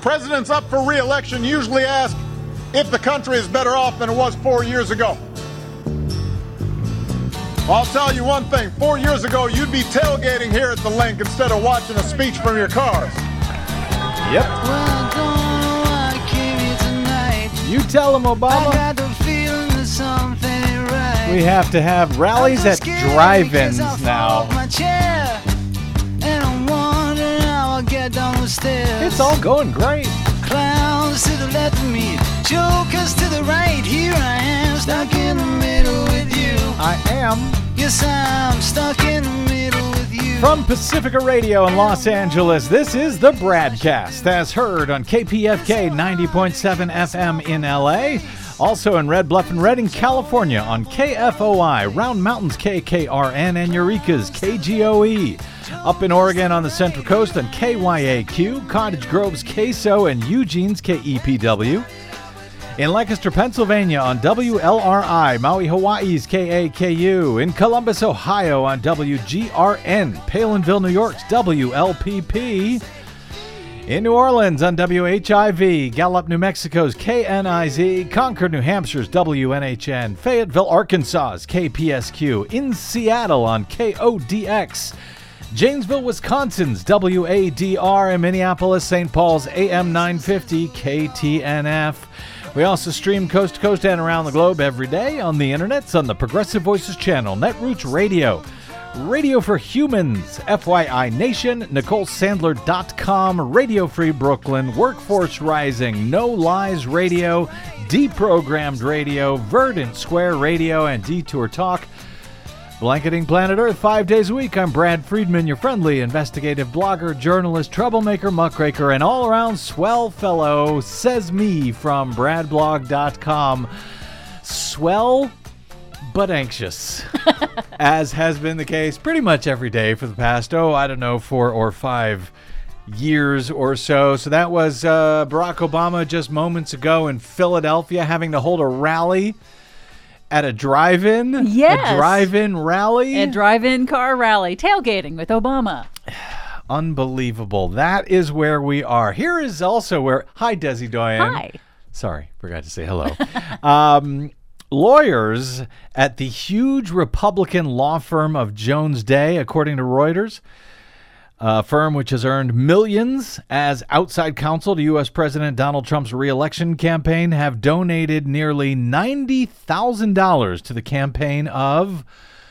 Presidents up for re-election usually ask if the country is better off than it was 4 years ago. I'll tell you one thing. 4 years ago, you'd be tailgating here at the Link instead of watching a speech from your cars. Yep. You tell them, Obama. We have to have rallies at drive-ins now. It's all going great. Clowns to the left of me, jokers to the right. Here I am, stuck in the middle with you. I am. Yes, I'm stuck in the middle with you. From Pacifica Radio in Los Angeles, this is the Bradcast, as heard on KPFK 90.7 FM in LA. Also in Red Bluff and Redding, California on KFOI, Round Mountains KKRN, and Eureka's KGOE. Up in Oregon on the Central Coast on KYAQ, Cottage Grove's KSO, and Eugene's KEPW. In Lancaster, Pennsylvania on WLRI, Maui, Hawaii's KAKU. In Columbus, Ohio on WGRN, Palinville, New York's WLPP. In New Orleans on WHIV, Gallup, New Mexico's KNIZ, Concord, New Hampshire's WNHN, Fayetteville, Arkansas's KPSQ, in Seattle on KODX, Janesville, Wisconsin's WADR, and Minneapolis, St. Paul's AM 950 KTNF. We also stream coast to coast and around the globe every day on the internets on the Progressive Voices channel, Netroots Radio, Radio for Humans, FYI Nation, NicoleSandler.com, Radio Free Brooklyn, Workforce Rising, No Lies Radio, Deprogrammed Radio, Verdant Square Radio, and Detour Talk. Blanketing planet Earth 5 days a week. I'm Brad Friedman, your friendly investigative blogger, journalist, troublemaker, muckraker, and all-around swell fellow, says me from bradblog.com. Swell but anxious, as has been the case pretty much every day for the past, 4 or 5 years or so. So that was Barack Obama just moments ago in Philadelphia having to hold a rally at a drive-in? Yes. A drive-in rally? A drive-in car rally. Tailgating with Obama. Unbelievable. That is where we are. Here is also where... Hi, Desi Doyen. Hi. Sorry, forgot to say hello. Lawyers at the huge Republican law firm of Jones Day, according to Reuters, a firm which has earned millions as outside counsel to U.S. President Donald Trump's re-election campaign, have donated nearly $90,000 to the campaign of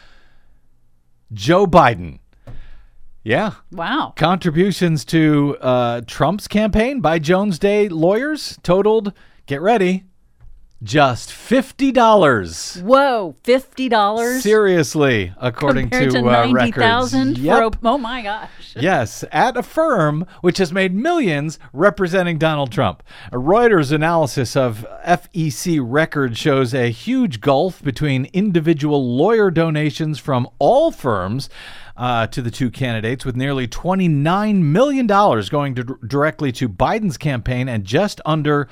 Joe Biden. Yeah. Wow. Contributions to Trump's campaign by Jones Day lawyers totaled, get ready, just $50. Whoa, $50? Seriously, according Compared to records. Yep. Oh my gosh. Yes, at a firm which has made millions representing Donald Trump. A Reuters analysis of FEC records shows a huge gulf between individual lawyer donations from all firms to the two candidates, with nearly $29 million going directly to Biden's campaign and just under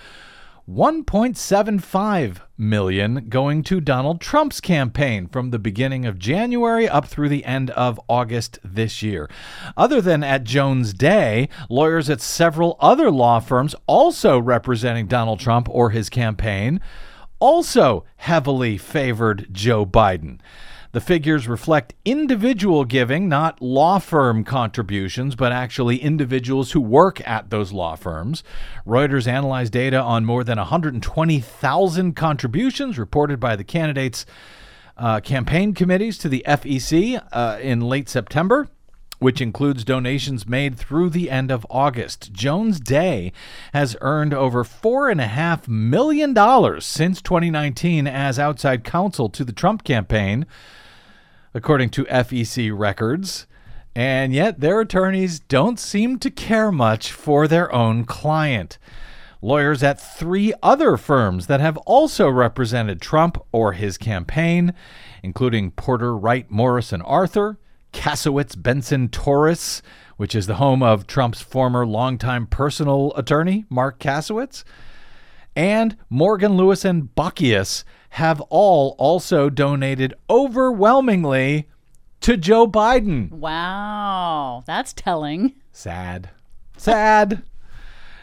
$1.75 million going to Donald Trump's campaign from the beginning of January up through the end of August this year. Other than at Jones Day, lawyers at several other law firms also representing Donald Trump or his campaign also heavily favored Joe Biden. The figures reflect individual giving, not law firm contributions, but actually individuals who work at those law firms. Reuters analyzed data on more than 120,000 contributions reported by the candidates' campaign committees to the FEC in late September, which includes donations made through the end of August. Jones Day has earned over $4.5 million since 2019 as outside counsel to the Trump campaign, according to FEC records, and yet their attorneys don't seem to care much for their own client. Lawyers at 3 other firms that have also represented Trump or his campaign, including Porter, Wright, Morris, and Arthur, Kasowitz, Benson, Torres, which is the home of Trump's former longtime personal attorney, Mark Kasowitz, and Morgan, Lewis, and Bockius, have all also donated overwhelmingly to Joe Biden. Wow, that's telling. Sad. Sad.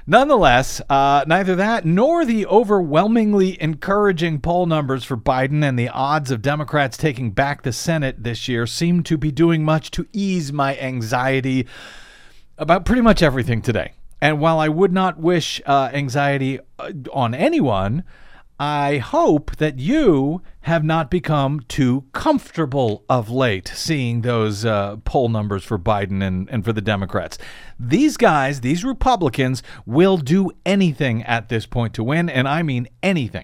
Nonetheless, neither that nor the overwhelmingly encouraging poll numbers for Biden and the odds of Democrats taking back the Senate this year seem to be doing much to ease my anxiety about pretty much everything today. And while I would not wish anxiety on anyone, I hope that you have not become too comfortable of late seeing those poll numbers for Biden and for the Democrats. These guys, these Republicans, will do anything at this point to win, and I mean anything.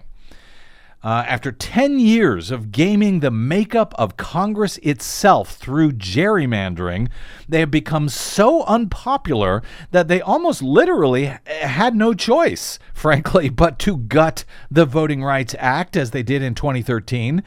After 10 years of gaming the makeup of Congress itself through gerrymandering, they have become so unpopular that they almost literally had no choice, frankly, but to gut the Voting Rights Act as they did in 2013.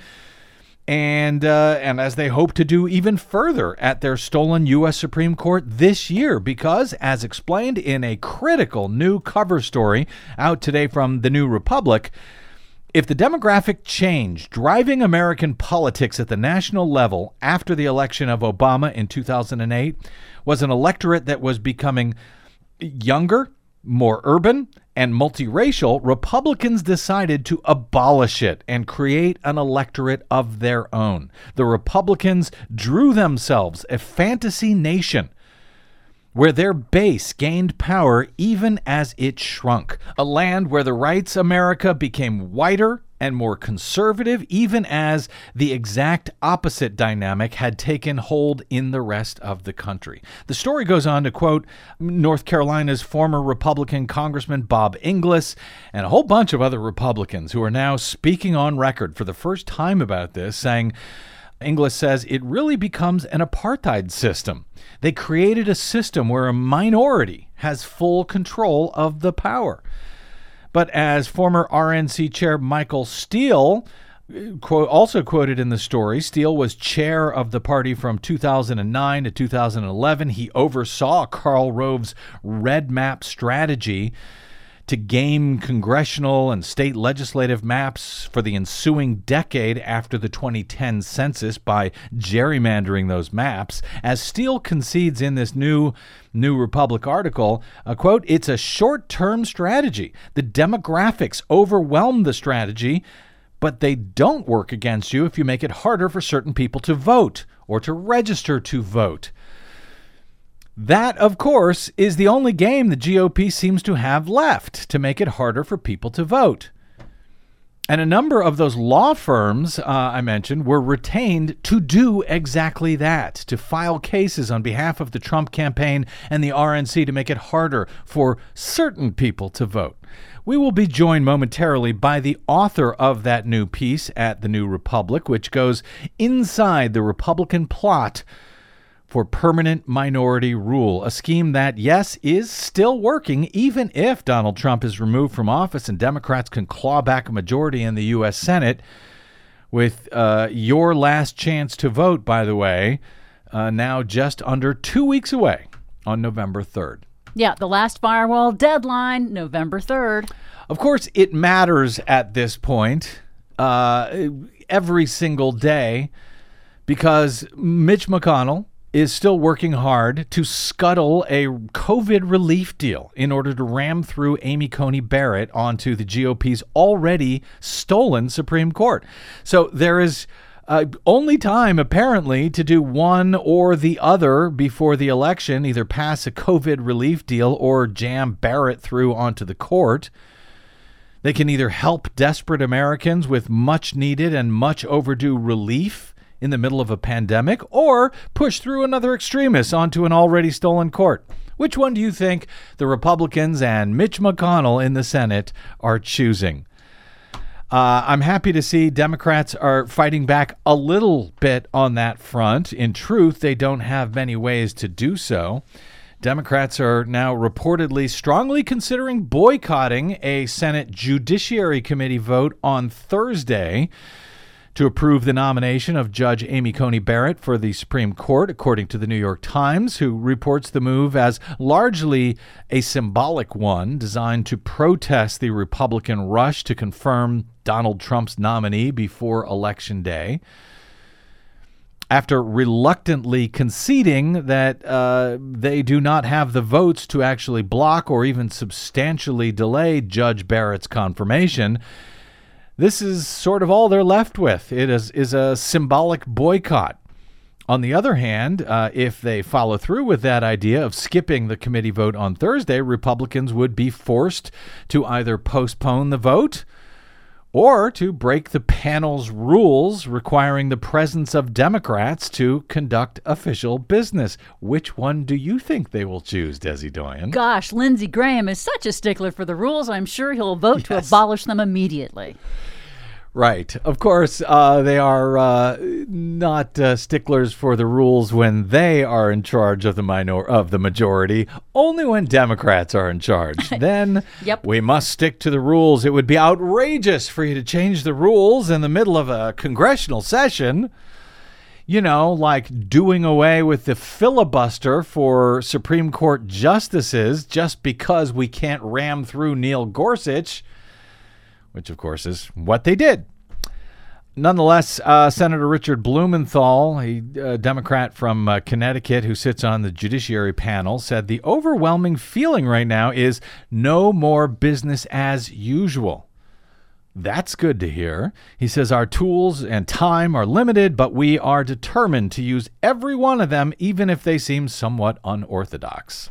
And as they hope to do even further at their stolen U.S. Supreme Court this year, because, as explained in a critical new cover story out today from The New Republic, if the demographic change driving American politics at the national level after the election of Obama in 2008 was an electorate that was becoming younger, more urban, and multiracial, Republicans decided to abolish it and create an electorate of their own. The Republicans drew themselves a fantasy nation where their base gained power even as it shrunk. A land where the rights America became whiter and more conservative, even as the exact opposite dynamic had taken hold in the rest of the country. The story goes on to quote North Carolina's former Republican Congressman Bob Inglis and a whole bunch of other Republicans who are now speaking on record for the first time about this, saying, Inglis says it really becomes an apartheid system. They created a system where a minority has full control of the power. But as former RNC chair Michael Steele also quoted in the story, Steele was chair of the party from 2009 to 2011. He oversaw Karl Rove's red map strategy to game congressional and state legislative maps for the ensuing decade after the 2010 census by gerrymandering those maps. As Steele concedes in this New Republic article, quote, it's a short-term strategy. The demographics overwhelm the strategy, but they don't work against you if you make it harder for certain people to vote or to register to vote. That, of course, is the only game the GOP seems to have left to make it harder for people to vote. And a number of those law firms I mentioned were retained to do exactly that, to file cases on behalf of the Trump campaign and the RNC to make it harder for certain people to vote. We will be joined momentarily by the author of that new piece at The New Republic, which goes inside the Republican plot for permanent minority rule, a scheme that, yes, is still working, even if Donald Trump is removed from office and Democrats can claw back a majority in the U.S. Senate, with your last chance to vote, by the way, now just under 2 weeks away on November 3rd. Yeah, the last firewall deadline, November 3rd. Of course, it matters at this point every single day because Mitch McConnell is still working hard to scuttle a COVID relief deal in order to ram through Amy Coney Barrett onto the GOP's already stolen Supreme Court. So there is only time, apparently, to do one or the other before the election, either pass a COVID relief deal or jam Barrett through onto the court. They can either help desperate Americans with much needed and much overdue relief in the middle of a pandemic, or push through another extremist onto an already stolen court. Which one do you think the Republicans and Mitch McConnell in the Senate are choosing? I'm happy to see Democrats are fighting back a little bit on that front. In truth, they don't have many ways to do so. Democrats are now reportedly strongly considering boycotting a Senate Judiciary Committee vote on Thursday to approve the nomination of Judge Amy Coney Barrett for the Supreme Court, according to the New York Times, who reports the move as largely a symbolic one designed to protest the Republican rush to confirm Donald Trump's nominee before Election Day. after reluctantly conceding that they do not have the votes to actually block or even substantially delay Judge Barrett's confirmation. This is sort of all they're left with. It is a symbolic boycott. On the other hand, if they follow through with that idea of skipping the committee vote on Thursday, Republicans would be forced to either postpone the vote or to break the panel's rules requiring the presence of Democrats to conduct official business. Which one do you think they will choose, Desi Doyen? Gosh, Lindsey Graham is such a stickler for the rules. I'm sure he'll vote to abolish them immediately. Right. Of course, they are not sticklers for the rules when they are in charge of the majority. Only when Democrats are in charge. Then we must stick to the rules. It would be outrageous for you to change the rules in the middle of a congressional session. You know, like doing away with the filibuster for Supreme Court justices just because we can't ram through Neil Gorsuch, which, of course, is what they did. Nonetheless, Senator Richard Blumenthal, a Democrat from Connecticut who sits on the Judiciary panel, said the overwhelming feeling right now is no more business as usual. That's good to hear. He says our tools and time are limited, but we are determined to use every one of them, even if they seem somewhat unorthodox.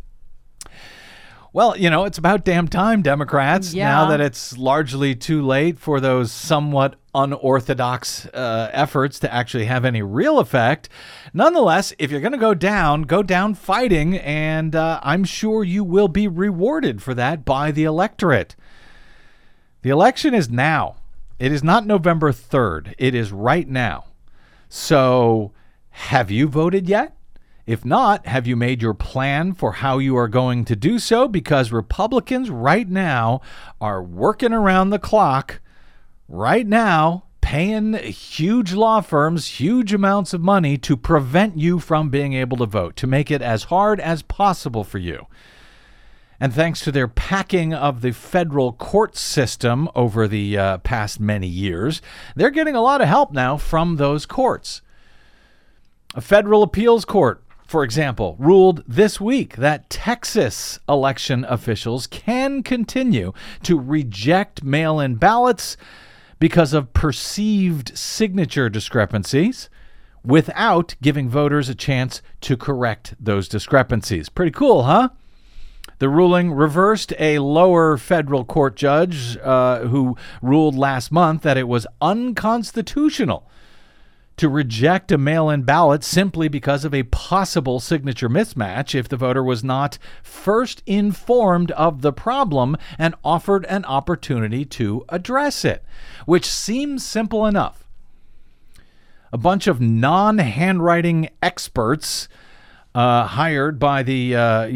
Well, you know, it's about damn time, Democrats, now that it's largely too late for those somewhat unorthodox efforts to actually have any real effect. Nonetheless, if you're going to go down fighting, and I'm sure you will be rewarded for that by the electorate. The election is now. It is not November 3rd. It is right now. So have you voted yet? If not, have you made your plan for how you are going to do so? Because Republicans right now are working around the clock right now, paying huge law firms huge amounts of money to prevent you from being able to vote, to make it as hard as possible for you. And thanks to their packing of the federal court system over the past many years, they're getting a lot of help now from those courts. A federal appeals court, for example, ruled this week that Texas election officials can continue to reject mail-in ballots because of perceived signature discrepancies without giving voters a chance to correct those discrepancies. Pretty cool, huh? The ruling reversed a lower federal court judge who ruled last month that it was unconstitutional to reject a mail-in ballot simply because of a possible signature mismatch if the voter was not first informed of the problem and offered an opportunity to address it, which seems simple enough. A bunch of non-handwriting experts hired by the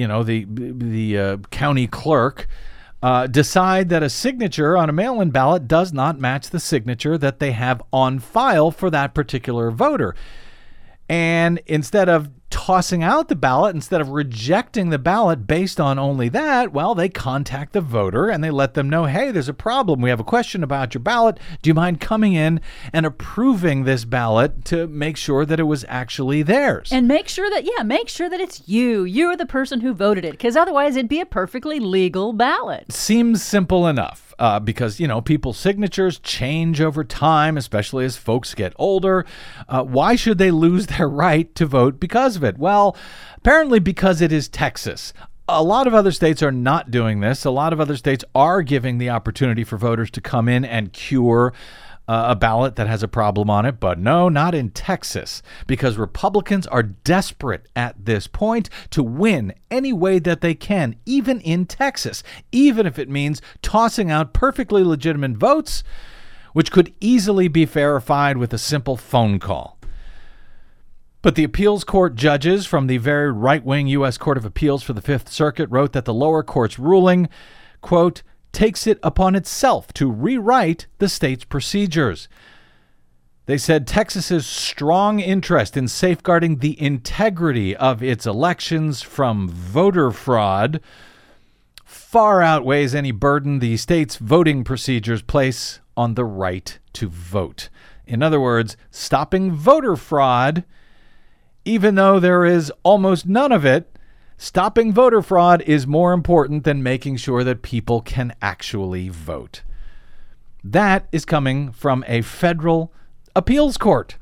county clerk decide that a signature on a mail-in ballot does not match the signature that they have on file for that particular voter. And instead of tossing out the ballot, instead of rejecting the ballot based on only that, well, they contact the voter and they let them know, hey, there's a problem. We have a question about your ballot. Do you mind coming in and approving this ballot to make sure that it was actually theirs? And make sure that it's you. You're the person who voted it, because otherwise it'd be a perfectly legal ballot. Seems simple enough. Because, you know, people's signatures change over time, especially as folks get older. Why should they lose their right to vote because of it? Well, apparently because it is Texas. A lot of other states are not doing this. A lot of other states are giving the opportunity for voters to come in and cure a ballot that has a problem on it, but no, not in Texas, because Republicans are desperate at this point to win any way that they can, even in Texas, even if it means tossing out perfectly legitimate votes, which could easily be verified with a simple phone call. But the appeals court judges from the very right-wing U.S. Court of Appeals for the Fifth Circuit wrote that the lower court's ruling, quote, takes it upon itself to rewrite the state's procedures. They said Texas's strong interest in safeguarding the integrity of its elections from voter fraud far outweighs any burden the state's voting procedures place on the right to vote. In other words, stopping voter fraud, even though there is almost none of it, stopping voter fraud is more important than making sure that people can actually vote. That is coming from a federal appeals court.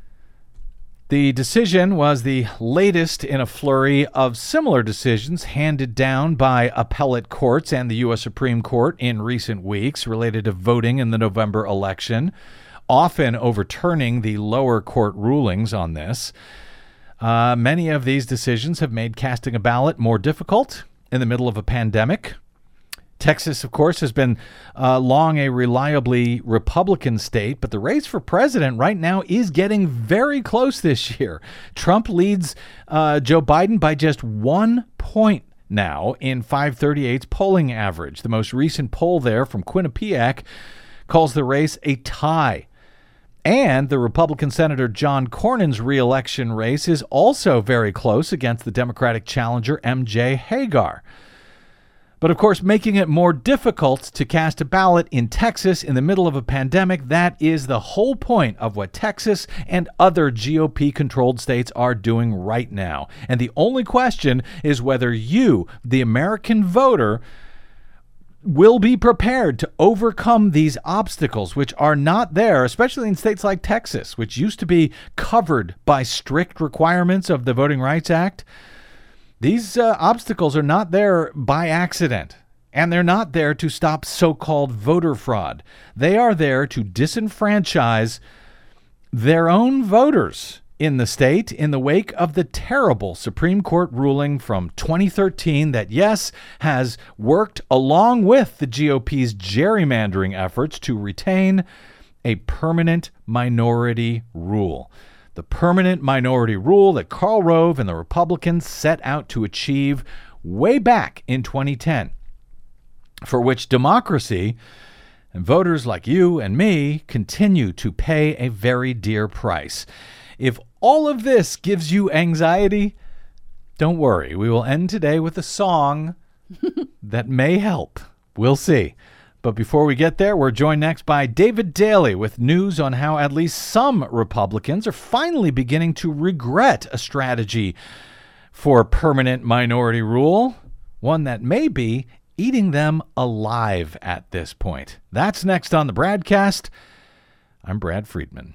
The decision was the latest in a flurry of similar decisions handed down by appellate courts and the U.S. Supreme Court in recent weeks related to voting in the November election, often overturning the lower court rulings on this. Many of these decisions have made casting a ballot more difficult in the middle of a pandemic. Texas, of course, has been long a reliably Republican state, but the race for president right now is getting very close this year. Trump leads Joe Biden by just 1 point now in 538's polling average. The most recent poll there from Quinnipiac calls the race a tie. And the Republican Senator John Cornyn's re-election race is also very close against the Democratic challenger M.J. Hagar. But of course, making it more difficult to cast a ballot in Texas in the middle of a pandemic, that is the whole point of what Texas and other GOP-controlled states are doing right now. And the only question is whether you, the American voter, will be prepared to overcome these obstacles, which are not there, especially in states like Texas, which used to be covered by strict requirements of the Voting Rights Act. These obstacles are not there by accident, and they're not there to stop so-called voter fraud. They are there to disenfranchise their own voters in the state in the wake of the terrible Supreme Court ruling from 2013 that, yes, has worked along with the GOP's gerrymandering efforts to retain a permanent minority rule. The permanent minority rule that Karl Rove and the Republicans set out to achieve way back in 2010, for which democracy and voters like you and me continue to pay a very dear price. If all of this gives you anxiety, don't worry. We will end today with a song that may help. We'll see. But before we get there, we're joined next by David Daley with news on how at least some Republicans are finally beginning to regret a strategy for permanent minority rule, one that may be eating them alive at this point. That's next on the Bradcast. I'm Brad Friedman.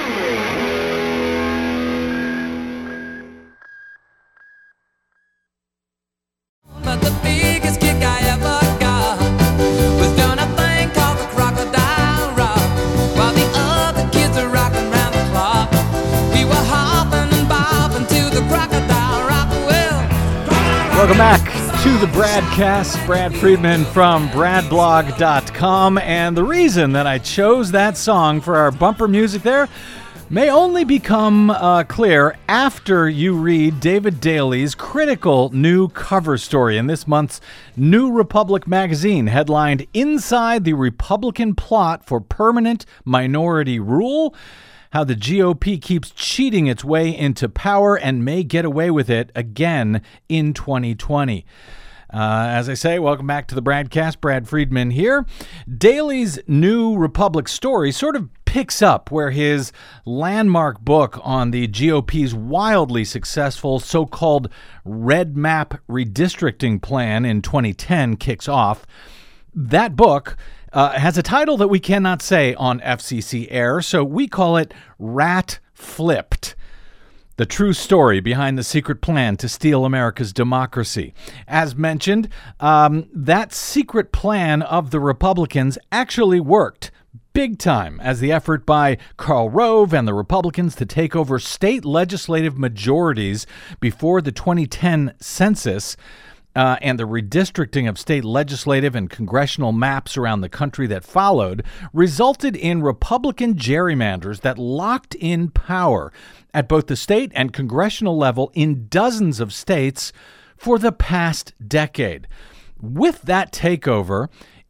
But the biggest kick I ever got was doing a thing called the Crocodile Rock. While the other kids are rocking round the clock, we were hopping and bopping to the Crocodile Rock. Welcome back to the Bradcast. Brad Friedman from bradblog.com. And the reason that I chose that song for our bumper music there may only become clear after you read David Daley's critical new cover story in this month's New Republic magazine, headlined "Inside the Republican Plot for Permanent Minority Rule: How the GOP Keeps Cheating Its Way into Power and May Get Away with It Again in 2020. As I say, welcome back to the Bradcast. Brad Friedman here. Daley's New Republic story sort of picks up where his landmark book on the GOP's wildly successful so-called Red Map redistricting plan in 2010 kicks off. That book has a title that we cannot say on FCC air, so we call it Rat Flipped: The True Story Behind the Secret Plan to Steal America's Democracy. As mentioned, that secret plan of the Republicans actually worked big time as the effort by Karl Rove and the Republicans to take over state legislative majorities before the 2010 census and the redistricting of state legislative and congressional maps around the country that followed resulted in Republican gerrymanders that locked in power at both the state and congressional level in dozens of states for the past decade. With that takeover,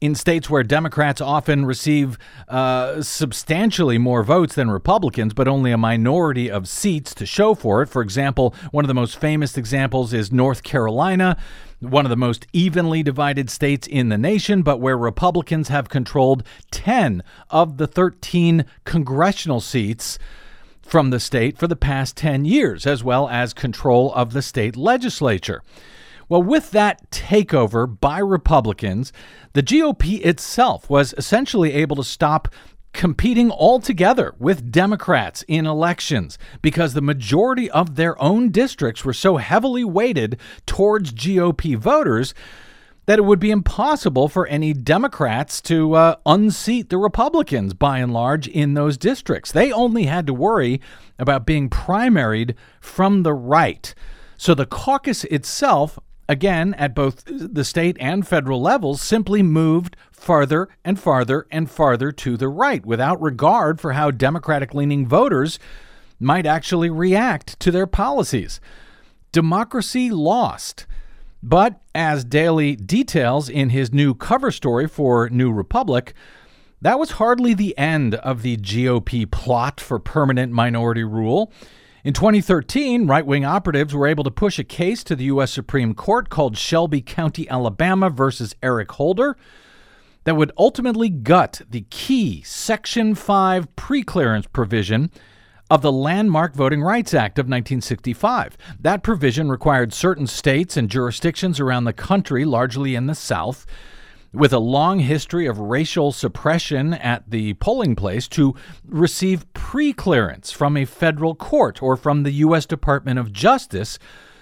In states where Democrats often receive substantially more votes than Republicans, but only a minority of seats to show for it. For example, one of the most famous examples is North Carolina, one of the most evenly divided states in the nation, but where Republicans have controlled 10 of the 13 congressional seats from the state for the past 10 years, as well as control of the state legislature. Well, with that takeover by Republicans, the GOP itself was essentially able to stop competing altogether with Democrats in elections because the majority of their own districts were so heavily weighted towards GOP voters that it would be impossible for any Democrats to unseat the Republicans by and large in those districts. They only had to worry about being primaried from the right. So the caucus itself, again, at both the state and federal levels, simply moved farther and farther and farther to the right without regard for how Democratic-leaning voters might actually react to their policies. Democracy lost. But as Daley details in his new cover story for New Republic, that was hardly the end of the GOP plot for permanent minority rule. In 2013, right-wing operatives were able to push a case to the U.S. Supreme Court called Shelby County, Alabama versus Eric Holder that would ultimately gut the key Section 5 preclearance provision of the landmark Voting Rights Act of 1965. That provision required certain states and jurisdictions around the country, largely in the South, with a long history of racial suppression at the polling place, to receive preclearance from a federal court or from the U.S. Department of Justice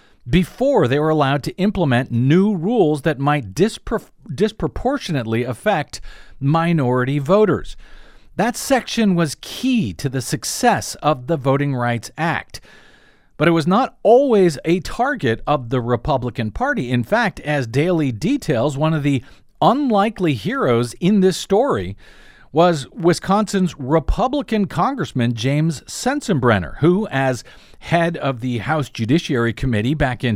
before they were allowed to implement new rules that might disproportionately affect minority voters. That section was key to the success of the Voting Rights Act. But it was not always a target of the Republican Party. In fact, as Daley details, one of the unlikely heroes in this story was Wisconsin's Republican Congressman James Sensenbrenner, who, as head of the House Judiciary Committee back in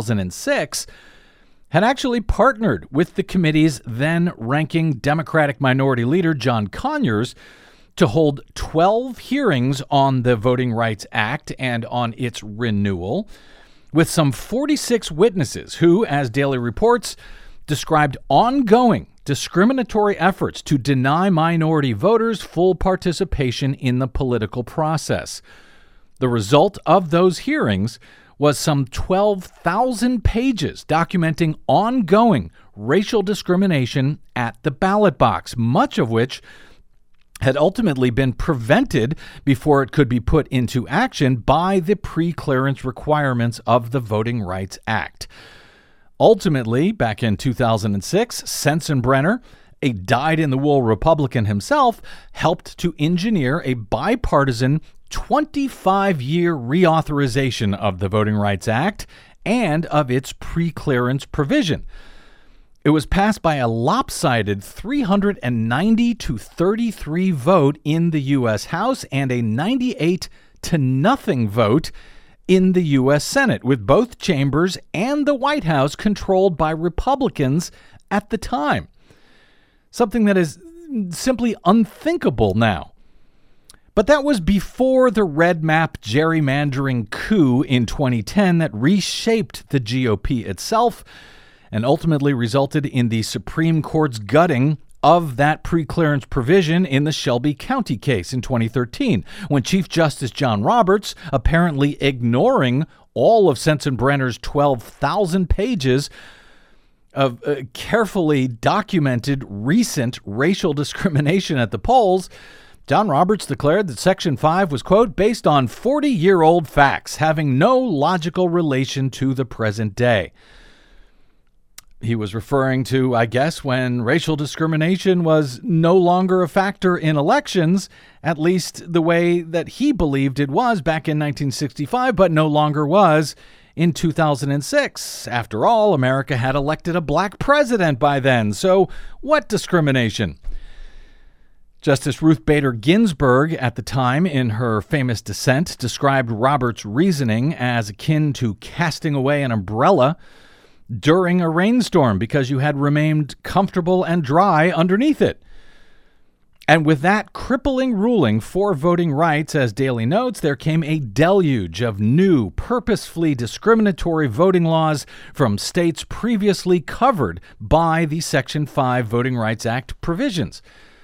2006, had actually partnered with the committee's then-ranking Democratic Minority Leader John Conyers to hold 12 hearings on the Voting Rights Act and on its renewal, with some 46 witnesses who, as Daley reports, described ongoing discriminatory efforts to deny minority voters full participation in the political process. The result of those hearings was some 12,000 pages documenting ongoing racial discrimination at the ballot box, much of which had ultimately been prevented before it could be put into action by the preclearance requirements of the Voting Rights Act. Ultimately, back in 2006, Sensenbrenner, a dyed-in-the-wool Republican himself, helped to engineer a bipartisan 25-year reauthorization of the Voting Rights Act and of its preclearance provision. It was passed by a lopsided 390 to 33 vote in the U.S. House and a 98-0 vote in the U.S. Senate, with both chambers and the White House controlled by Republicans at the time. Something that is simply unthinkable now. But that was before the red map gerrymandering coup in 2010 that reshaped the GOP itself and ultimately resulted in the Supreme Court's gutting of that preclearance provision in the Shelby County case in 2013, when Chief Justice John Roberts, apparently ignoring all of Sensenbrenner's 12,000 pages of carefully documented recent racial discrimination at the polls, John Roberts declared that Section 5 was, quote, based on 40-year-old facts having no logical relation to the present day. He was referring to, I guess, when racial discrimination was no longer a factor in elections, at least the way that he believed it was back in 1965, but no longer was in 2006. After all, America had elected a black president by then, so what discrimination? Justice Ruth Bader Ginsburg, at the time, in her famous dissent, described Roberts' reasoning as akin to casting away an umbrella during a rainstorm because you had remained comfortable and dry underneath it. And with that crippling ruling for voting rights, as Daily notes, there came a deluge of new, purposefully discriminatory voting laws from states previously covered by the Section 5 Voting Rights Act provisions.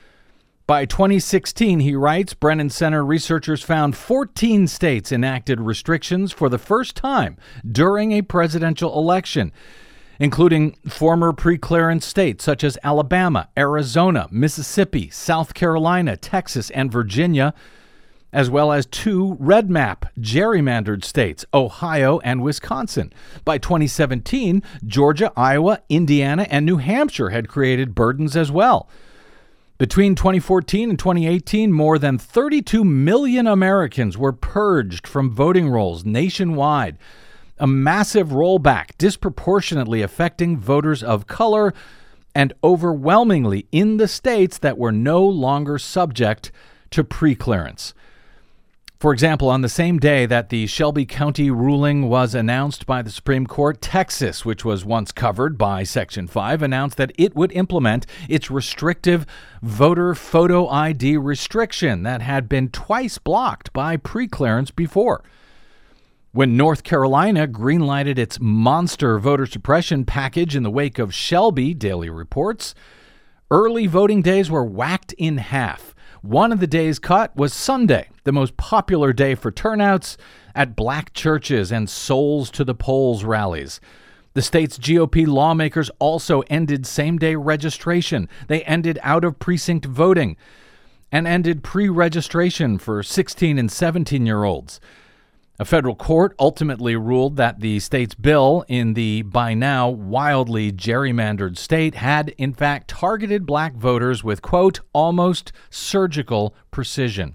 By 2016, he writes, Brennan Center researchers found 14 states enacted restrictions for the first time during a presidential election, including former pre-clearance states such as Alabama, Arizona, Mississippi, South Carolina, Texas, and Virginia, as well as 2 red map gerrymandered states, Ohio and Wisconsin. By 2017, Georgia, Iowa, Indiana, and New Hampshire had created burdens as well. Between 2014 and 2018, more than 32 million Americans were purged from voting rolls nationwide, a massive rollback disproportionately affecting voters of color and overwhelmingly in the states that were no longer subject to preclearance. For example, on the same day that the Shelby County ruling was announced by the Supreme Court, Texas, which was once covered by Section 5, announced that it would implement its restrictive voter photo ID restriction that had been twice blocked by preclearance before. When North Carolina greenlighted its monster voter suppression package in the wake of Shelby, Daily reports, early voting days were whacked in half. One of the days cut was Sunday, the most popular day for turnouts at black churches and Souls to the Polls rallies. The state's GOP lawmakers also ended same-day registration. They ended out-of-precinct voting and ended pre-registration for 16 and 17-year-olds. A federal court ultimately ruled that the state's bill in the by now wildly gerrymandered state had, in fact, targeted black voters with, quote, almost surgical precision.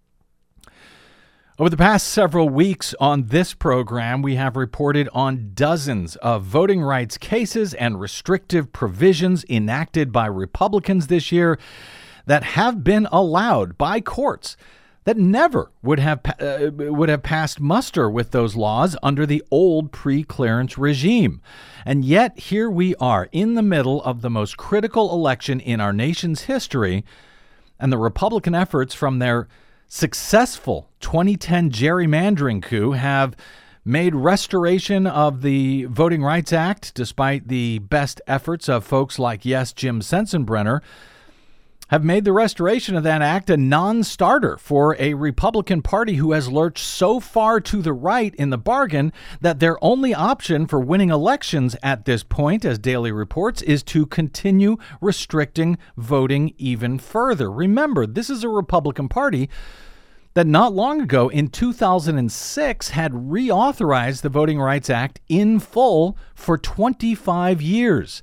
Over the past several weeks on this program, we have reported on dozens of voting rights cases and restrictive provisions enacted by Republicans this year that have been allowed by courts that never would have passed muster with those laws under the old pre-clearance regime. And yet here we are in the middle of the most critical election in our nation's history, and the Republican efforts from their successful 2010 gerrymandering coup have made restoration of the Voting Rights Act, despite the best efforts of folks like, yes, Jim Sensenbrenner, have made the restoration of that act a non-starter for a Republican Party who has lurched so far to the right in the bargain that their only option for winning elections at this point, as Daily reports, is to continue restricting voting even further. Remember, this is a Republican Party that not long ago, in 2006, had reauthorized the Voting Rights Act in full for 25 years.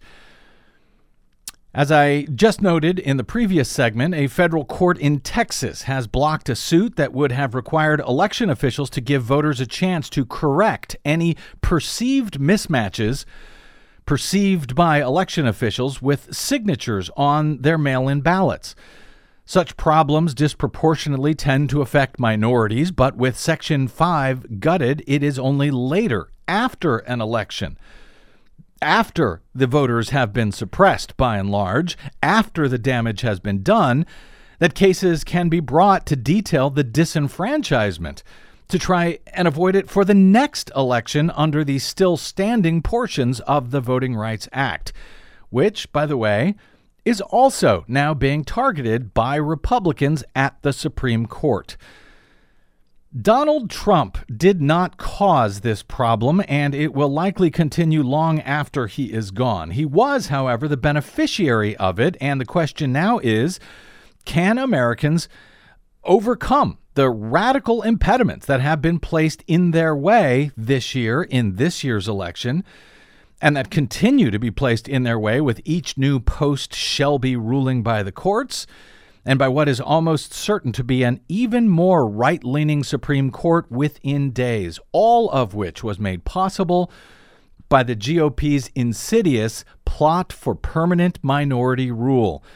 As I just noted in the previous segment, a federal court in Texas has blocked a suit that would have required election officials to give voters a chance to correct any perceived mismatches perceived by election officials with signatures on their mail-in ballots. Such problems disproportionately tend to affect minorities, but with Section 5 gutted, it is only later, after an election, after the voters have been suppressed by and large, after the damage has been done, that cases can be brought to detail the disenfranchisement, to try and avoid it for the next election under the still standing portions of the Voting Rights Act, which, by the way, is also now being targeted by Republicans at the Supreme Court. Donald Trump did not cause this problem, and it will likely continue long after he is gone. He was, however, the beneficiary of it, and the question now is, can Americans overcome the radical impediments that have been placed in their way this year, in this year's election, and that continue to be placed in their way with each new post-Shelby ruling by the courts, and by what is almost certain to be an even more right-leaning Supreme Court within days, all of which was made possible by the GOP's insidious plot for permanent minority rule.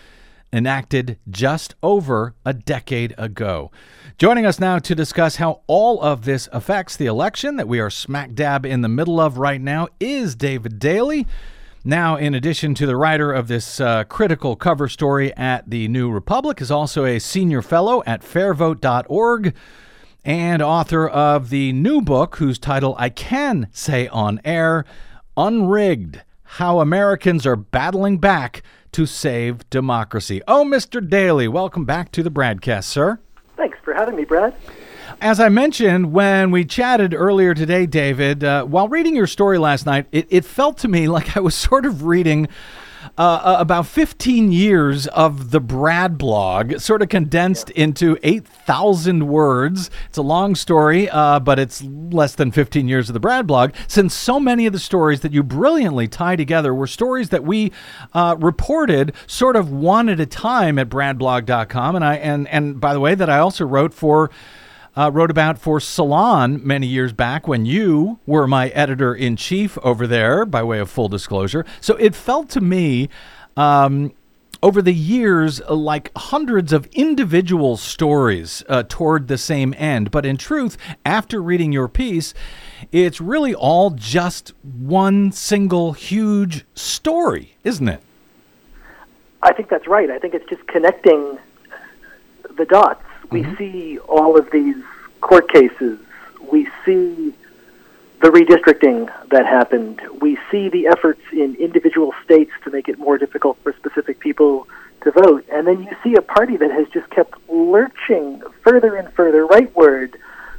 enacted just over a decade ago. Joining us now to discuss how all of this affects the election that we are smack dab in the middle of right now is David Daley. Now, in addition to the writer of this critical cover story at the New Republic, is also a senior fellow at fairvote.org and author of the new book, whose title I can say on air, Unrigged: How Americans Are Battling Back to Save Democracy. Oh, Mr. Daley, welcome back to the Bradcast, sir. Thanks for having me, Brad. As I mentioned when we chatted earlier today, David, while reading your story last night, it felt to me like I was sort of reading about 15 years of the Brad blog, sort of condensed into 8,000 words. It's a long story, but it's less than 15 years of the Brad blog, since so many of the stories that you brilliantly tie together were stories that we reported sort of one at a time at bradblog.com. And by the way, that I also wrote about for Salon many years back when you were my editor-in-chief over there, by way of full disclosure. So it felt to me over the years like hundreds of individual stories toward the same end. But in truth, after reading your piece, it's really all just one single huge story, isn't it? I think that's right. I think it's just connecting the dots. We see all of these court cases. We see the redistricting that happened. We see the efforts in individual states to make it more difficult for specific people to vote. And then you see a party that has just kept lurching further and further rightward.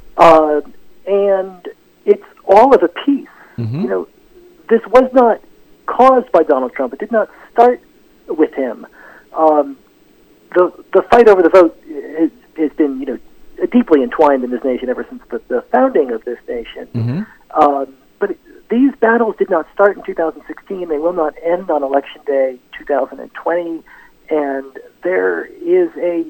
And it's all of a piece. You know, this was not caused by Donald Trump. It did not start with him. The fight over the vote has been, deeply entwined in this nation ever since the founding of this nation. But these battles did not start in 2016. They will not end on Election Day 2020. And there is a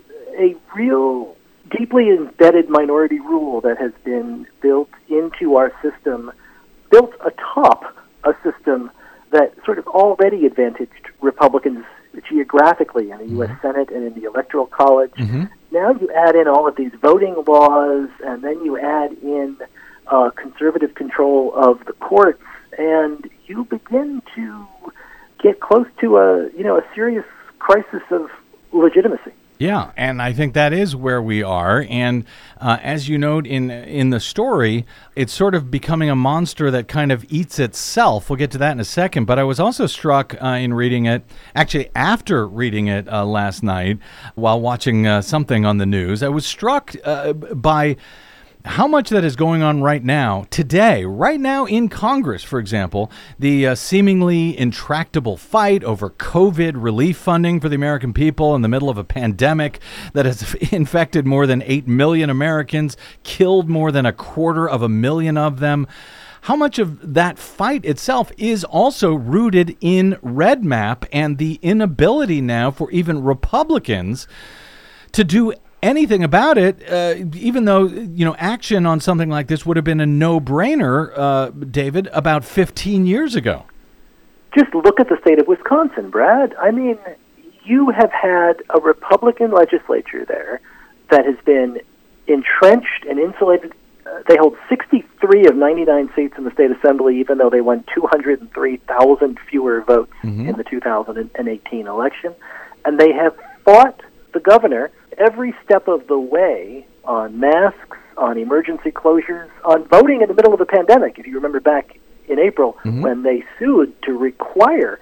real deeply embedded minority rule that has been built into our system, built atop a system that sort of already advantaged Republicans geographically in the U.S. Senate and in the Electoral College. Now you add in all of these voting laws, and then you add in conservative control of the courts, and you begin to get close to a serious crisis of legitimacy. Yeah, and I think that is where we are. And as you note in the story, it's sort of becoming a monster that kind of eats itself. We'll get to that in a second. But I was also struck in reading it, actually after reading it last night while watching something on the news. I was struck by how much that is going on right now, today, right now in Congress, for example, the seemingly intractable fight over COVID relief funding for the American people in the middle of a pandemic that has infected more than 8 million Americans, killed more than 250,000 of them. How much of that fight itself is also rooted in Red Map and the inability now for even Republicans to do anything about it, even though, action on something like this would have been a no-brainer, David, about 15 years ago. Just look at the state of Wisconsin, Brad. I mean, you have had a Republican legislature there that has been entrenched and insulated. They hold 63 of 99 seats in the state assembly, even though they won 203,000 fewer votes in the 2018 election. And they have fought the governor every step of the way on masks, on emergency closures, on voting in the middle of a pandemic. If you remember back in April when they sued to require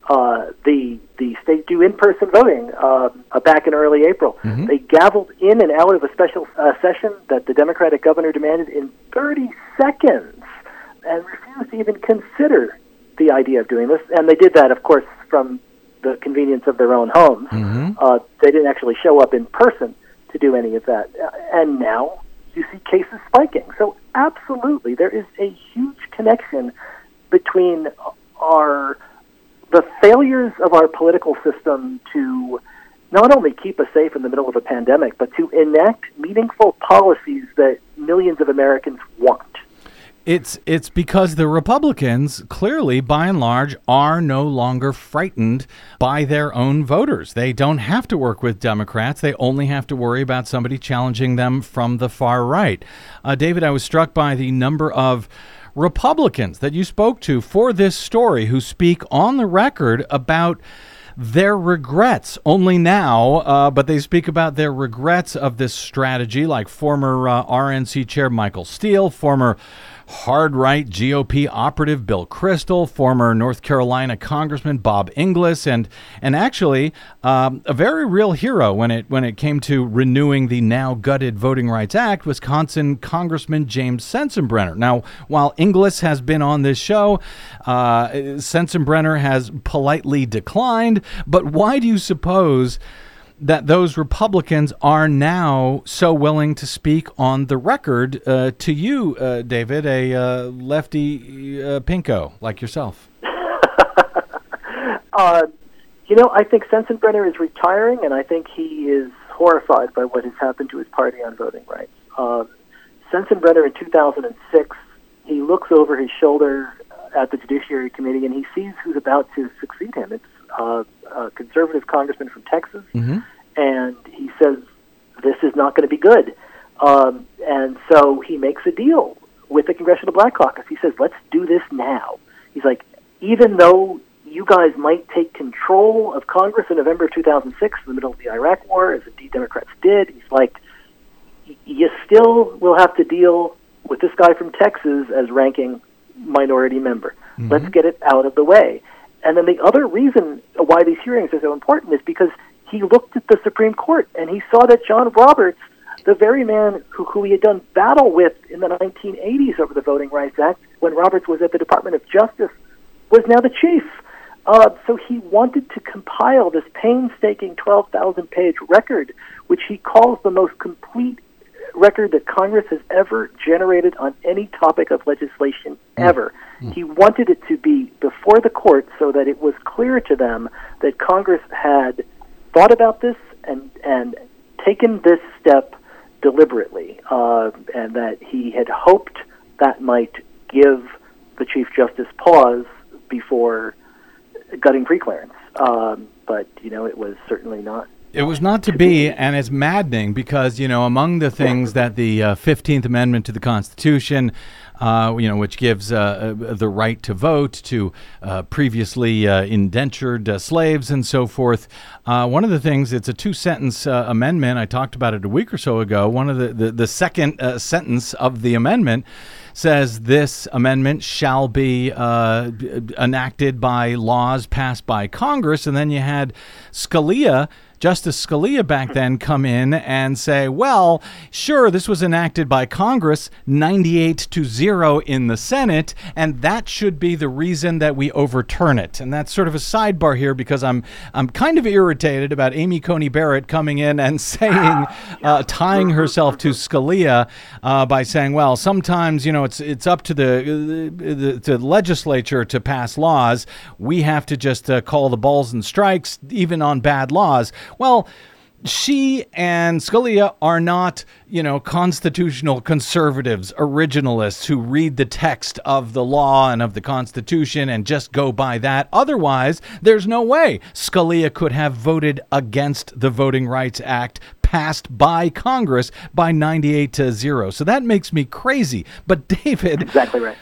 the state do in-person voting back in early April. They gavelled in and out of a special session that the Democratic governor demanded in 30 seconds and refused to even consider the idea of doing this. And they did that, of course, from the convenience of their own homes. They didn't actually show up in person to do any of that. And now you see cases spiking. So absolutely, there is a huge connection between the failures of our political system to not only keep us safe in the middle of a pandemic, but to enact meaningful policies that millions of Americans want. It's because the Republicans clearly, by and large, are no longer frightened by their own voters. They don't have to work with Democrats. They only have to worry about somebody challenging them from the far right. David, I was struck by the number of Republicans that you spoke to for this story who speak on the record about their regrets only now, but they speak about their regrets of this strategy, like former RNC chair Michael Steele, former hard-right GOP operative Bill Kristol, former North Carolina Congressman Bob Inglis, and actually a very real hero when it came to renewing the now gutted Voting Rights Act, Wisconsin Congressman James Sensenbrenner. Now, while Inglis has been on this show, Sensenbrenner has politely declined. But why do you suppose that those Republicans are now so willing to speak on the record to you, David, a lefty pinko like yourself? I think Sensenbrenner is retiring, and I think he is horrified by what has happened to his party on voting rights. Sensenbrenner in 2006, he looks over his shoulder at the Judiciary Committee, and he sees who's about to succeed him. It's a conservative congressman from Texas, and he says, this is not going to be good. And so he makes a deal with the Congressional Black Caucus. He says, let's do this now. He's like, even though you guys might take control of Congress in November 2006, in the middle of the Iraq War, as indeed Democrats did, he's like, you still will have to deal with this guy from Texas as ranking minority member. Let's get it out of the way. And then the other reason why these hearings are so important is because he looked at the Supreme Court and he saw that John Roberts, the very man who he had done battle with in the 1980s over the Voting Rights Act, when Roberts was at the Department of Justice, was now the chief. So he wanted to compile this painstaking 12,000-page record, which he calls the most complete record that Congress has ever generated on any topic of legislation ever. He wanted it to be before the court so that it was clear to them that Congress had thought about this and taken this step deliberately, and that he had hoped that might give the Chief Justice pause before gutting preclearance. But, it was certainly not. It was not to be, and it's maddening because, among the things that the 15th Amendment to the Constitution, which gives the right to vote to previously indentured slaves and so forth, one of the things, it's a 2-sentence amendment. I talked about it a week or so ago. One of the second sentence of the amendment says this amendment shall be enacted by laws passed by Congress. And then you had Justice Scalia back then come in and say, well, sure, this was enacted by Congress 98-0 in the Senate, and that should be the reason that we overturn it. And that's sort of a sidebar here because I'm kind of irritated about Amy Coney Barrett coming in and saying, tying herself to Scalia by saying, well, sometimes, it's up to the legislature to pass laws. We have to just call the balls and strikes, even on bad laws. Well, she and Scalia are not, constitutional conservatives, originalists who read the text of the law and of the Constitution and just go by that. Otherwise, there's no way Scalia could have voted against the Voting Rights Act passed by Congress by 98-0. So that makes me crazy. But David, exactly right.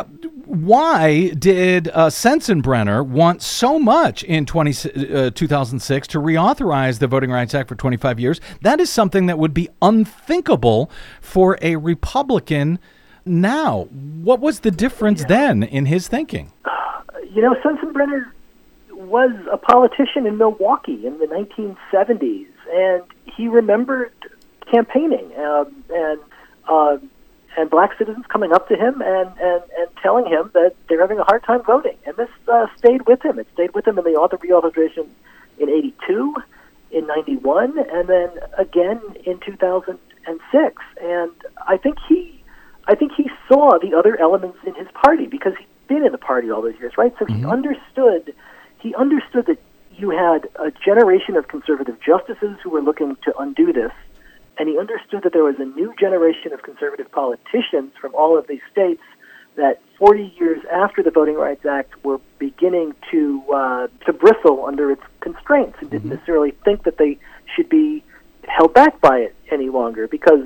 Why did Sensenbrenner want so much in 2006 to reauthorize the Voting Rights Act for 25 years? That is something that would be unthinkable for a Republican now. What was the difference then in his thinking? Sensenbrenner was a politician in Milwaukee in the 1970s, and he remembered campaigning and black citizens coming up to him and telling him that they're having a hard time voting. And this stayed with him. It stayed with him in the reauthorization in 82, in 91, and then again in 2006. And I think he saw the other elements in his party because he'd been in the party all those years, right? So he understood that you had a generation of conservative justices who were looking to undo this, and he understood that there was a new generation of conservative politicians from all of these states that 40 years after the Voting Rights Act were beginning to bristle under its constraints and didn't necessarily think that they should be held back by it any longer because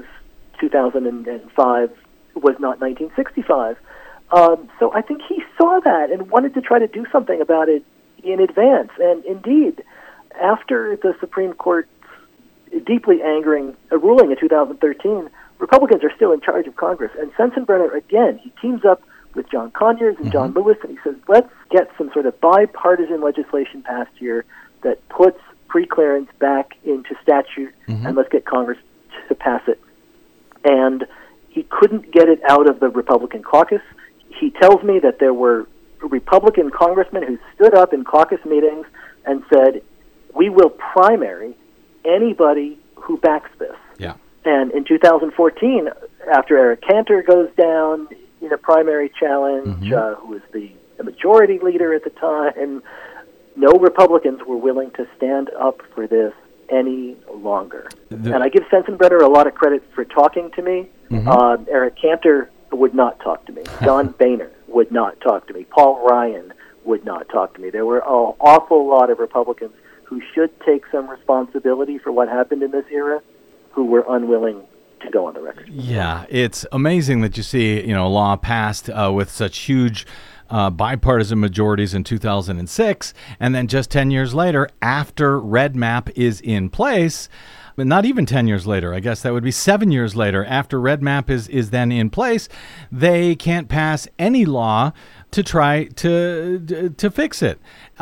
2005 was not 1965. So I think he saw that and wanted to try to do something about it in advance. And indeed, after the Supreme Court's deeply angering ruling in 2013, Republicans are still in charge of Congress. And Sensenbrenner, again, he teams up with John Conyers and John Lewis, and he says, let's get some sort of bipartisan legislation passed here that puts preclearance back into statute, and let's get Congress to pass it. And he couldn't get it out of the Republican caucus. He tells me that there were Republican congressmen who stood up in caucus meetings and said, we will primary anybody who backs this. Yeah. And in 2014, after Eric Cantor goes down in a primary challenge, who was the majority leader at the time, no Republicans were willing to stand up for this any longer. And I give Sensenbrenner a lot of credit for talking to me. Eric Cantor would not talk to me. John Boehner would not talk to me. Paul Ryan would not talk to me. There were an awful lot of Republicans who should take some responsibility for what happened in this era who were unwilling to go on the record. Yeah, it's amazing that you see, a law passed with such huge bipartisan majorities in 2006, and then just 10 years later, after Red Map is in place, but not even 10 years later, I guess that would be 7 years later, after Red Map is then in place, they can't pass any law to try to fix it.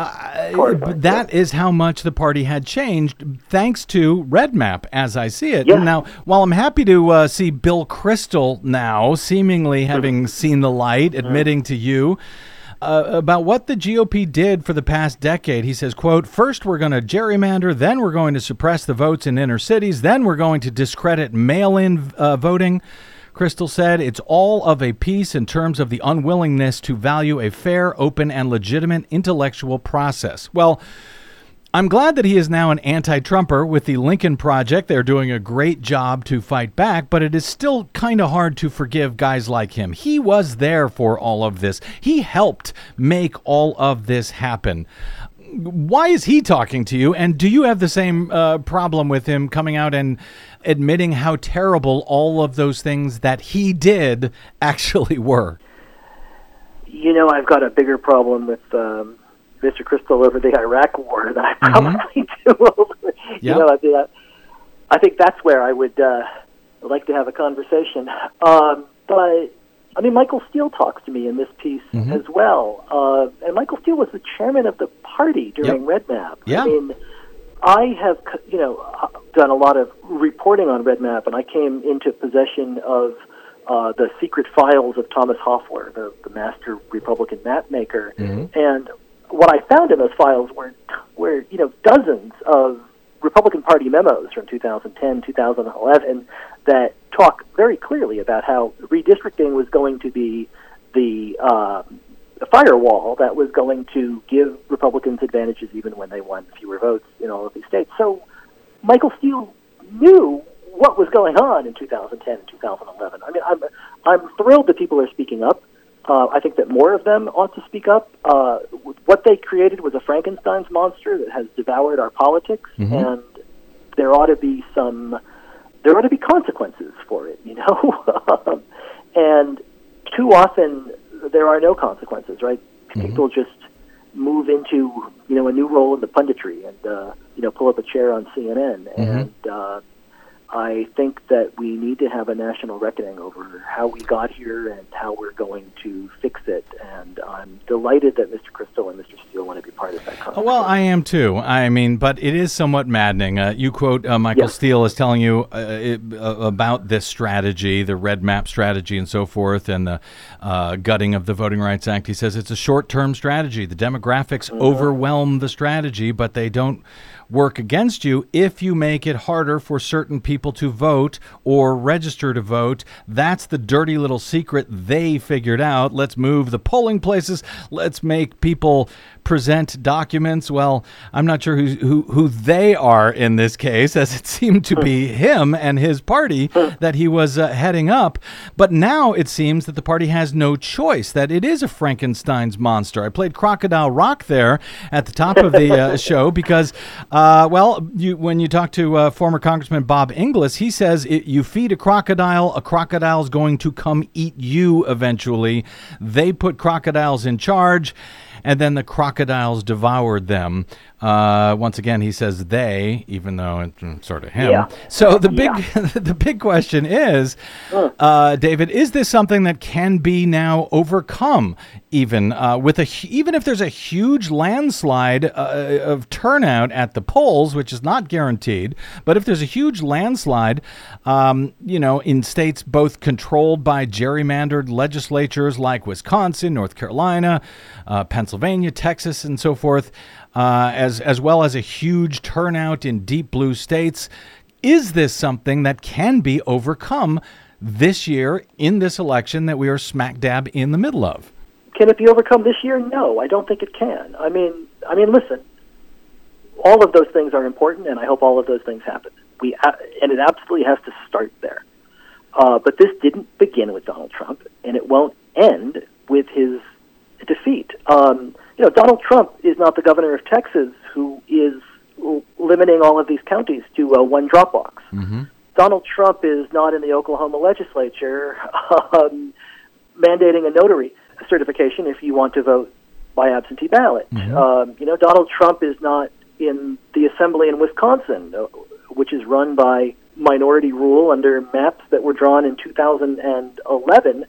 That is how much the party had changed thanks to Red Map, as I see it. Yeah. Now, while I'm happy to see Bill Kristol now seemingly having seen the light, admitting to you about what the GOP did for the past decade, he says, quote, first we're going to gerrymander, then we're going to suppress the votes in inner cities, then we're going to discredit mail-in voting. Kristol said it's all of a piece in terms of the unwillingness to value a fair, open, and legitimate intellectual process. Well, I'm glad that he is now an anti-Trumper with the Lincoln Project. They're doing a great job to fight back, but it is still kind of hard to forgive guys like him. He was there for all of this. He helped make all of this happen. Why is he talking to you? And do you have the same problem with him coming out and admitting how terrible all of those things that he did actually were? I've got a bigger problem with Mr. Kristol over the Iraq War than I probably do over, I think that's where I would like to have a conversation. But Michael Steele talks to me in this piece as well. And Michael Steele was the chairman of the party during Red Map. Yeah. I have, done a lot of reporting on Red Map, and I came into possession of the secret files of Thomas Hoffler, the master Republican map maker. And what I found in those files were dozens of Republican Party memos from 2010, 2011 that talk very clearly about how redistricting was going to be the firewall that was going to give Republicans advantages even when they won fewer votes in all of these states. So Michael Steele knew what was going on in 2010 and 2011. I'm thrilled that people are speaking up. I think that more of them ought to speak up. What they created was a Frankenstein's monster that has devoured our politics, and there ought to be consequences for it, and too often there are no consequences, right? People just move into, a new role in the punditry and, pull up a chair on CNN. And I think that we need to have a national reckoning over how we got here and how we're going to fix it. And I'm delighted that Mr. Kristol and Mr. Steele want to be part of that conversation. Well, I am too. But it is somewhat maddening. You quote Michael Steele as telling you about this strategy, the Red Map strategy and so forth, and the gutting of the Voting Rights Act. He says it's a short-term strategy. The demographics overwhelm the strategy, but they don't work against you if you make it harder for certain people people to vote or register to vote. That's the dirty little secret they figured out. Let's move the polling places. Let's make people present documents. Well, I'm not sure who they are in this case, as it seemed to be him and his party that he was heading up. But now it seems that the party has no choice, that it is a Frankenstein's monster. I played Crocodile Rock there at the top of the show because, when you talk to former Congressman Bob Inglis, he says you feed a crocodile's going to come eat you eventually. They put crocodiles in charge, and then the crocodiles devoured them. Once again, he says they, even though it's sort of him. Yeah. So the big question is, David, is this something that can be now overcome? Even if there's a huge landslide of turnout at the polls, which is not guaranteed, but if there's a huge landslide, in states both controlled by gerrymandered legislatures like Wisconsin, North Carolina, Pennsylvania, Texas, and so forth, as well as a huge turnout in deep blue states, is this something that can be overcome this year in this election that we are smack dab in the middle of? Can it be overcome this year? No, I don't think it can. I mean, listen, all of those things are important, and I hope all of those things happen. And it absolutely has to start there. But this didn't begin with Donald Trump, and it won't end with his defeat. Donald Trump is not the governor of Texas who is limiting all of these counties to one drop box. Mm-hmm. Donald Trump is not in the Oklahoma legislature mandating a notary certification if you want to vote by absentee ballot. Mm-hmm. Donald Trump is not in the assembly in Wisconsin, which is run by minority rule under maps that were drawn in 2011,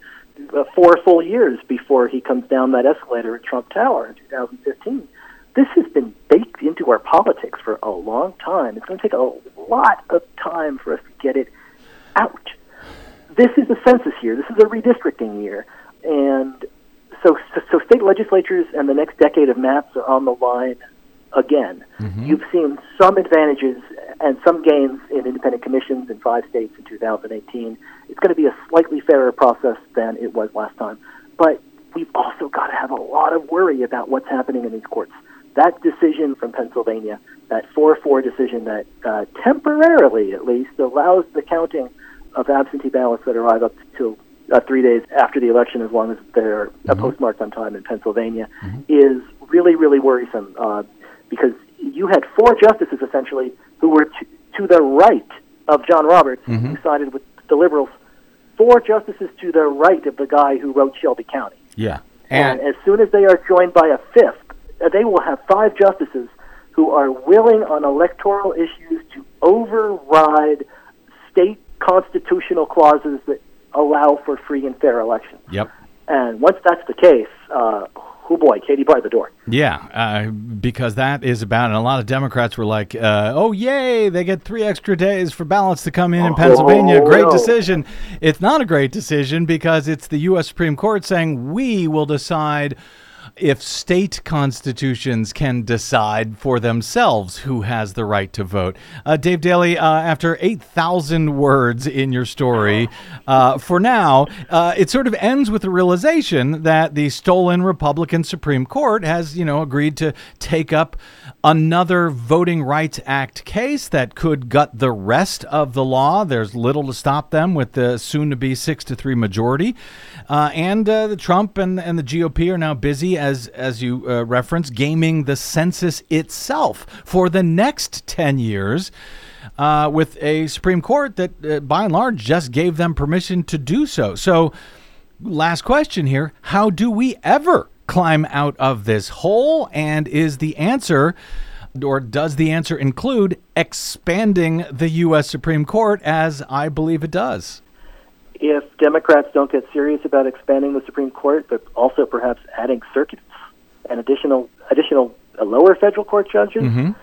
4 full years before he comes down that escalator at Trump Tower in 2015. This has been baked into our politics for a long time. It's going to take a lot of time for us to get it out. This is a census year. This is a redistricting year. And so state legislatures and the next decade of maps are on the line again. Mm-hmm. You've seen some advantages and some gains in independent commissions in 5 states in 2018. It's going to be a slightly fairer process than it was last time. But we've also got to have a lot of worry about what's happening in these courts. That decision from Pennsylvania, that 4-4 decision that temporarily at least allows the counting of absentee ballots that arrive up to 3 days after the election, as long as they're postmarked on time in Pennsylvania, is really, really worrisome because you had 4 justices, essentially, who were to the right of John Roberts, who sided with the liberals, 4 justices to the right of the guy who wrote Shelby County. Yeah. And as soon as they are joined by a 5th, they will have 5 justices who are willing on electoral issues to override state constitutional clauses that allow for free and fair elections. Yep. And once that's the case, oh boy, Katie barred the door. Yeah, because that is about, and a lot of Democrats were like, oh, yay, they get 3 extra days for ballots to come in Pennsylvania. Great decision. It's not a great decision because it's the U.S. Supreme Court saying we will decide if state constitutions can decide for themselves who has the right to vote. Dave Daly, after 8,000 words in your story, for now, it sort of ends with the realization that the stolen Republican Supreme Court has, agreed to take up another Voting Rights Act case that could gut the rest of the law. There's little to stop them with the soon-to-be 6-3 majority. And the Trump and the GOP are now busy, as you referenced, gaming the census itself for the next 10 years with a Supreme Court that, by and large, just gave them permission to do so. So, last question here. How do we ever climb out of this hole? And is the answer, or does the answer include expanding the U.S. Supreme Court, as I believe it does? If Democrats don't get serious about expanding the Supreme Court, but also perhaps adding circuits and additional lower federal court judges,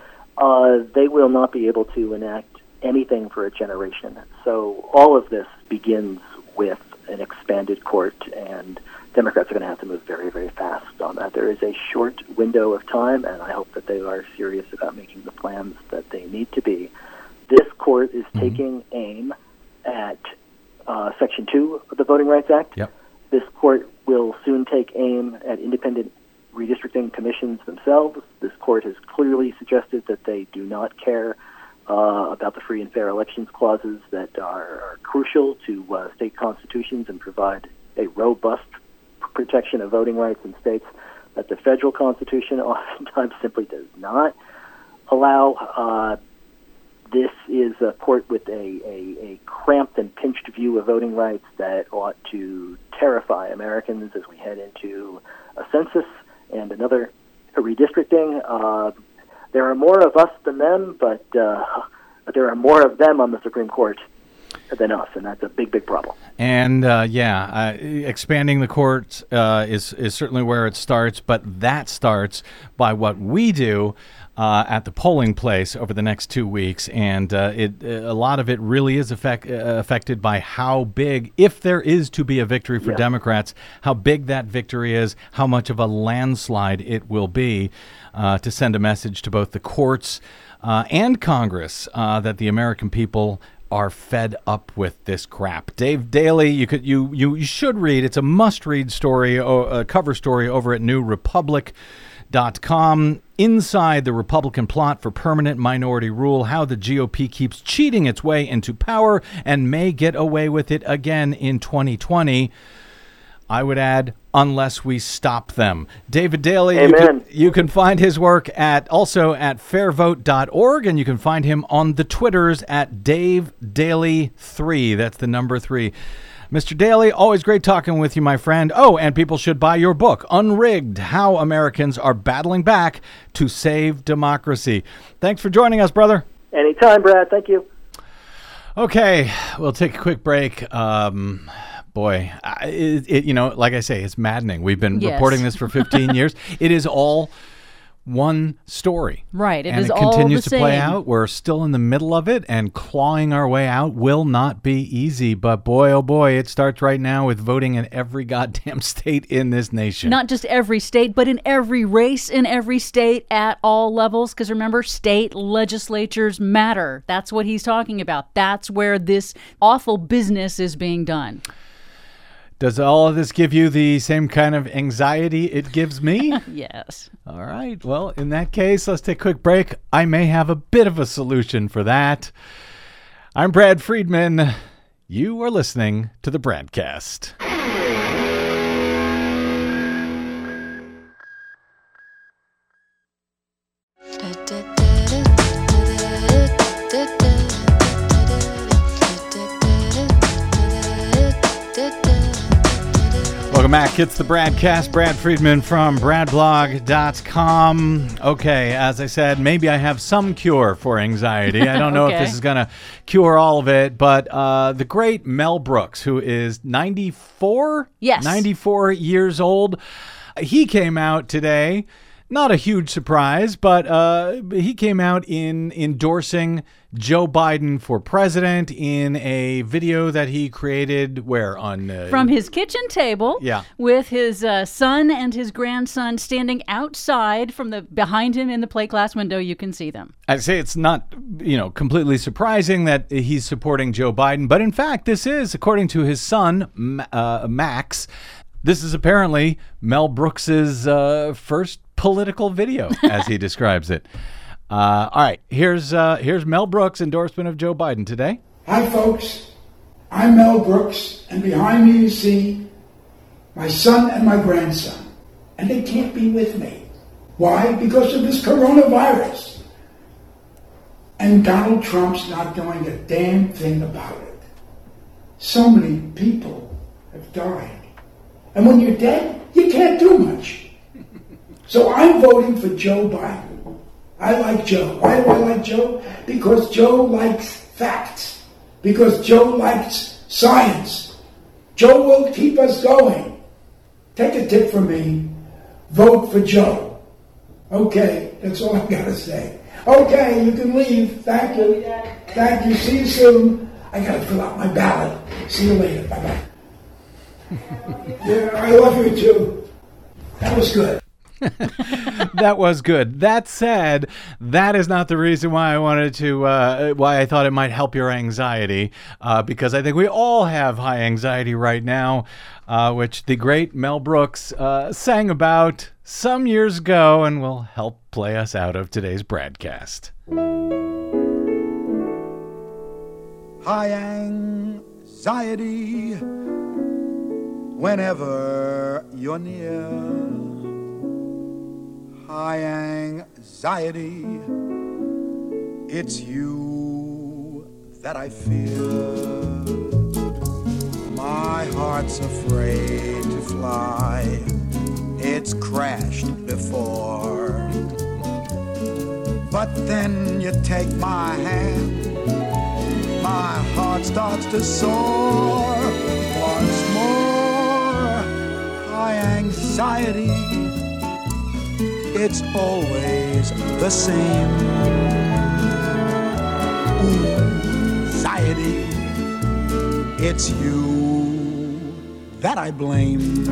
they will not be able to enact anything for a generation. So all of this begins with an expanded court, and Democrats are going to have to move very, very fast on that. There is a short window of time, and I hope that they are serious about making the plans that they need to be. This court is taking aim at Section 2 of the Voting Rights Act. Yep. This court will soon take aim at independent redistricting commissions themselves. This court has clearly suggested that they do not care about the free and fair elections clauses that are crucial to state constitutions and provide a robust protection of voting rights in states that the federal constitution oftentimes simply does not allow. This is a court with a cramped and pinched view of voting rights that ought to terrify Americans as we head into a census and another redistricting. There are more of us than them, but there are more of them on the Supreme Court than us, and that's a big, big problem. And expanding the courts is certainly where it starts, but that starts by what we do at the polling place over the next 2 weeks, and a lot of it really is affected by how big, if there is to be a victory for Democrats, how big that victory is, how much of a landslide it will be, to send a message to both the courts and Congress that the American people are fed up with this crap. Dave Daley, you should read. It's a must-read story, a cover story over at NewRepublic.com. Inside the Republican plot for permanent minority rule, how the GOP keeps cheating its way into power and may get away with it again in 2020. I would add, unless we stop them. David Daley, you can find his work also at fairvote.org, and you can find him on the Twitters at DaveDaley3. That's the number 3. Mr. Daley, always great talking with you, my friend. Oh, and people should buy your book, Unrigged, How Americans Are Battling Back to Save Democracy. Thanks for joining us, brother. Anytime, Brad. Thank you. Okay, we'll take a quick break. Boy, like I say, it's maddening. We've been reporting this for 15 years. It is all one story. Right. It continues to play out. We're still in the middle of it, and clawing our way out will not be easy. But boy, oh boy, it starts right now with voting in every goddamn state in this nation. Not just every state, but in every race in every state at all levels. Because remember, state legislatures matter. That's what he's talking about. That's where this awful business is being done. Does all of this give you the same kind of anxiety it gives me? Yes. All right. Well, in that case, let's take a quick break. I may have a bit of a solution for that. I'm Brad Friedman. You are listening to the Bradcast. Welcome back. It's the Bradcast. Brad Friedman from bradblog.com. Okay, as I said, maybe I have some cure for anxiety. I don't know if this is going to cure all of it, but the great Mel Brooks, who is 94? Yes. 94 years old. He came out today. Not a huge surprise, but he came out in endorsing Joe Biden for president in a video that he created from his kitchen table, with his son and his grandson standing outside behind him in the plate glass window. You can see them. I'd say it's not, completely surprising that he's supporting Joe Biden, but in fact, this is, according to his son, Max, this is apparently Mel Brooks's first political video, as he describes it. All right, here's Mel Brooks' endorsement of Joe Biden today. Hi, folks. I'm Mel Brooks, and behind me you see my son and my grandson, and they can't be with me. Why? Because of this coronavirus. And Donald Trump's not doing a damn thing about it. So many people have died. And when you're dead, you can't do much. So I'm voting for Joe Biden. I like Joe. Why do I like Joe? Because Joe likes facts. Because Joe likes science. Joe will keep us going. Take a tip from me. Vote for Joe. Okay, that's all I've got to say. Okay, you can leave. Thank you. Thank you. See you soon. I got to fill out my ballot. See you later. Bye-bye. Yeah, I love you too. That was good. That was good. That said, that is not the reason why I wanted to, why I thought it might help your anxiety, because I think we all have high anxiety right now, which the great Mel Brooks sang about some years ago and will help play us out of today's broadcast. High anxiety whenever you're near. High anxiety, it's you that I fear. My heart's afraid to fly, it's crashed before. But then you take my hand, my heart starts to soar once more. High anxiety, it's always the same. Anxiety, it's you that I blame.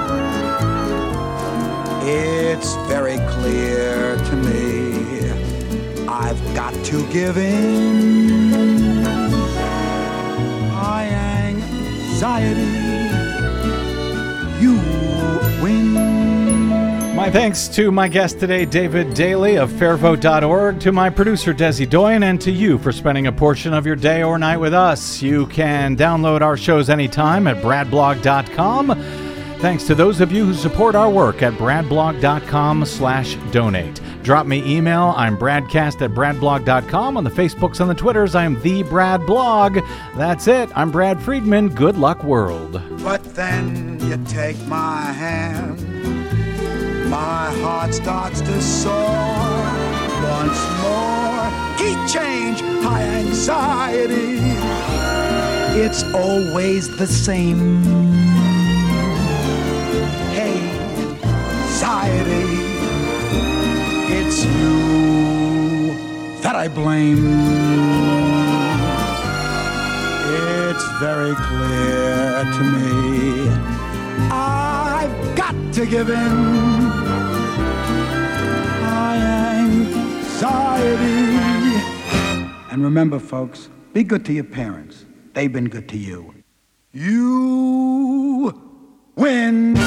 It's very clear to me, I've got to give in. High anxiety, you win. My thanks to my guest today, David Daly of fairvote.org, to my producer, Desi Doyen, and to you for spending a portion of your day or night with us. You can download our shows anytime at bradblog.com. Thanks to those of you who support our work at bradblog.com/donate. Drop me email. I'm bradcast@bradblog.com. On the Facebooks and the Twitters, I'm the Brad Blog. That's it. I'm Brad Friedman. Good luck, world. But then you take my hand, my heart starts to soar once more. Key change, high anxiety, it's always the same. Hey, anxiety, it's you that I blame. It's very clear to me, I've got to give in. Anxiety. And remember, folks, be good to your parents. They've been good to you. You win.